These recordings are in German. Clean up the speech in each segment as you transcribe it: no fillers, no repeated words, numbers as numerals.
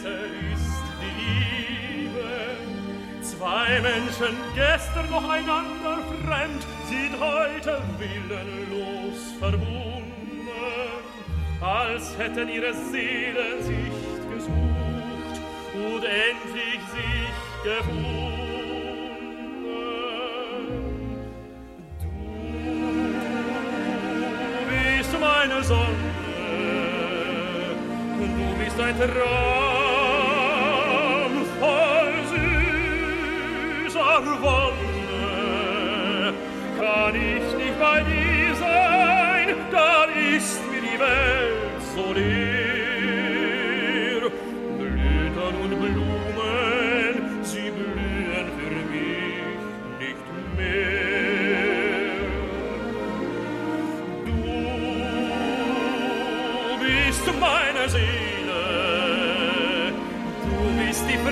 besser ist die Liebe. Zwei Menschen, gestern noch einander fremd, sind heute willenlos verbunden, als hätten ihre Seelen sich gesucht und endlich sich gefunden. Du bist meine Sonne, du bist ein Traum voll süßer Wonne. Kann ich nicht bei dir sein, dann ist mir die Welt so leer. Blüten und Blumen, sie blühen für mich nicht mehr. Du bist meine Seele, du bist die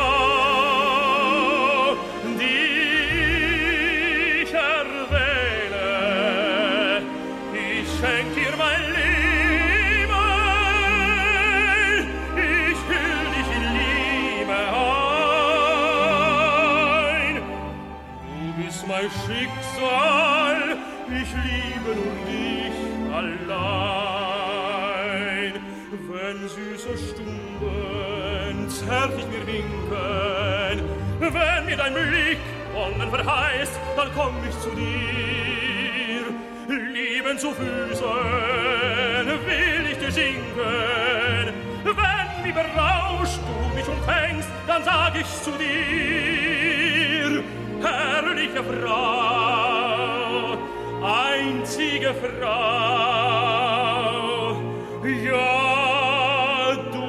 Frau, die ich erwähle. Ich schenk dir mein Leben, ich hüll dich in Liebe ein. Du bist mein Schicksal, ich liebe nur dich allein. Wenn süße Stunden zärtlich mir winken, wenn mir dein Blick Wonnen verheißt, dann komm ich zu dir. Lieben zu Füßen will ich dir sinken. Wenn wie berauscht du mich umfängst, dann sag ich zu dir: herrliche Frau, einzige Frau, ja, du,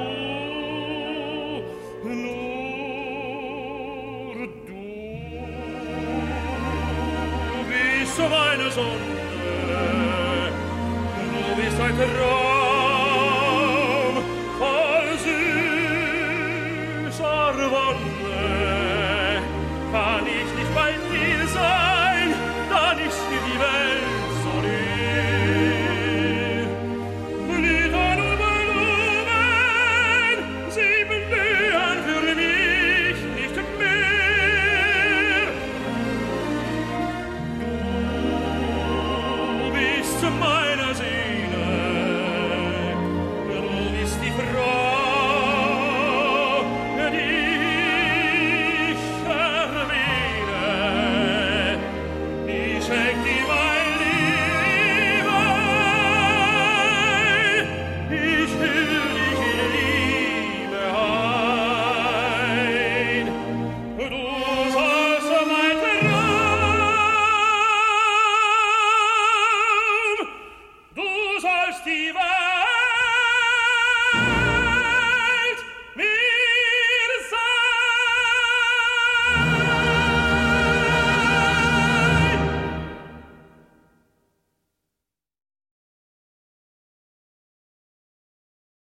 nur du bist meine Sonne, du bist ein Traum